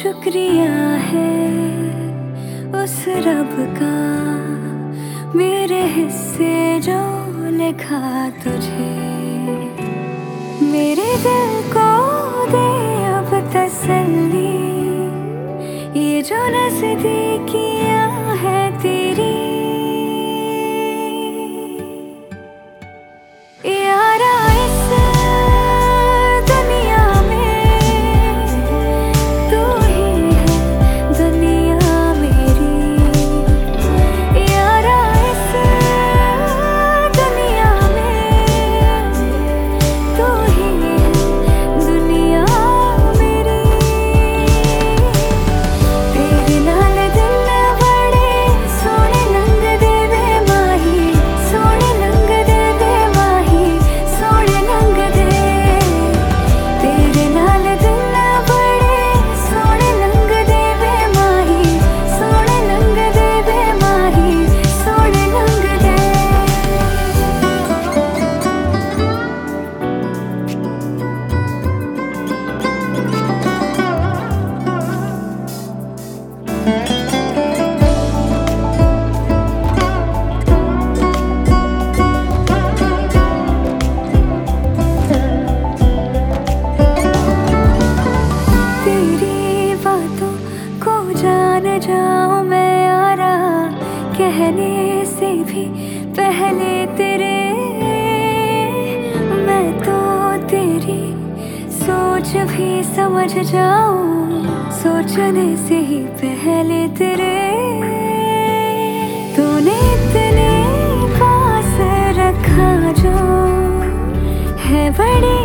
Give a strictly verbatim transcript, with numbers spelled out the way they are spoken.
शुक्रिया है उस रब का मेरे हिस्से जो लिखा तुझे। मेरे दिल को दे अब तसल्ली, ये जो नज़दीकियाँ है तेरी। यारा इस दुनिया में तू ही है दुनिया मेरी। यारा इस दुनिया में तू ही है दुनिया मेरी। तेरे नाल दिल बड़े सोने लंग दे वे माही, सोने लंग दे वे माही, सोने लंग दे। तेरे नाल दिल बड़े सोने लंग दे वे माही, सोने लंग दे वे माही, सोने लंग दे। तेरी बातों को जान जाऊं मैं यारा, कहने से भी पहले तेरे। मैं तो तेरी सोच भी समझ जाऊं, सोचने से ही पहले तेरे। तूने इतने पास रखा जो है बड़ी